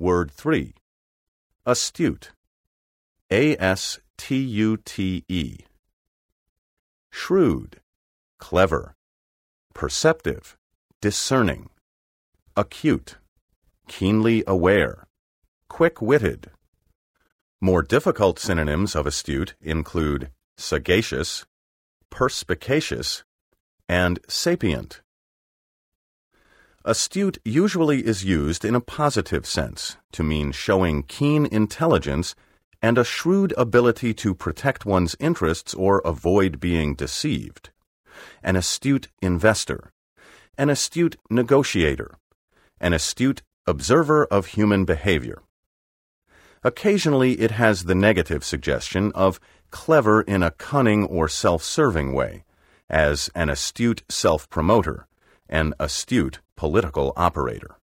Word 3. Astute. A-S-T-U-T-E. Shrewd. Clever. Perceptive. Discerning. Acute. Keenly aware. Quick-witted. More difficult synonyms of astute include sagacious, perspicacious, and sapient. Astute usually is used in a positive sense to mean showing keen intelligence and a shrewd ability to protect one's interests or avoid being deceived. An astute investor, an astute negotiator, an astute observer of human behavior. Occasionally, it has the negative suggestion of clever in a cunning or self-serving way, as an astute self-promoter, an astute political operator.